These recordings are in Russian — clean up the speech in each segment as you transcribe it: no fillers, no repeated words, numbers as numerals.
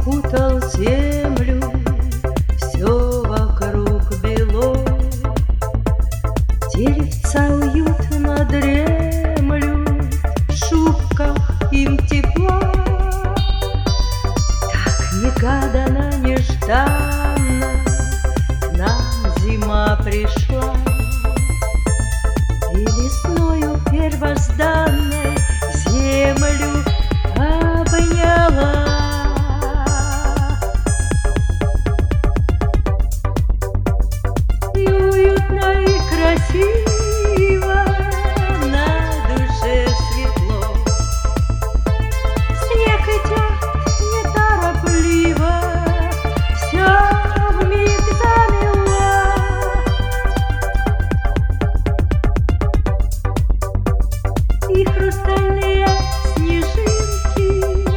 укутал землю, все вокруг бело. Деревца уютно дремлют, в шубках им тепло. Так негаданно, нежданно к нам зима пришла, и весною первозданной землю обняла. И уютно, и красиво, на душе светло. Снег идет неторопливо, все вмиг замело. И хрустальные снежинки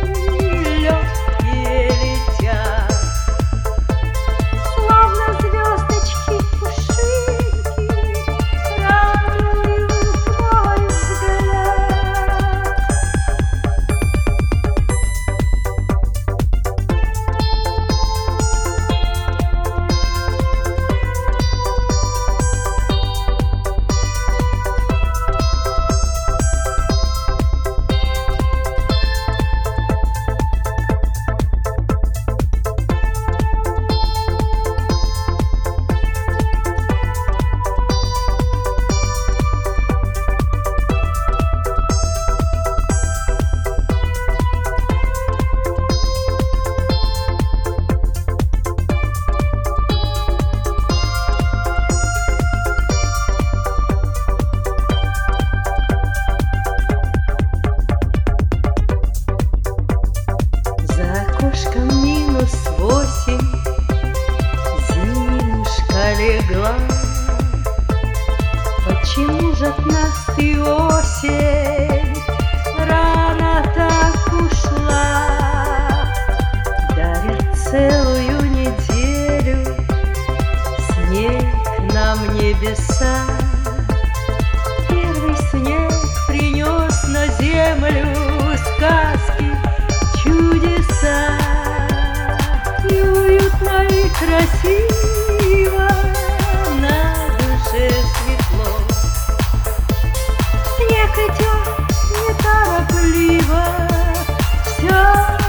легкие летят, словно звездочки пушинки, радуют мой взгляд. -8, зимушка легла. Почему же от нас ты, осень, рано так ушла? Дарит целую неделю снег нам небеса. Первый снег принес на землю сказки, чудеса. И уютно, и красиво, на душе светло. Снег идет неторопливо, все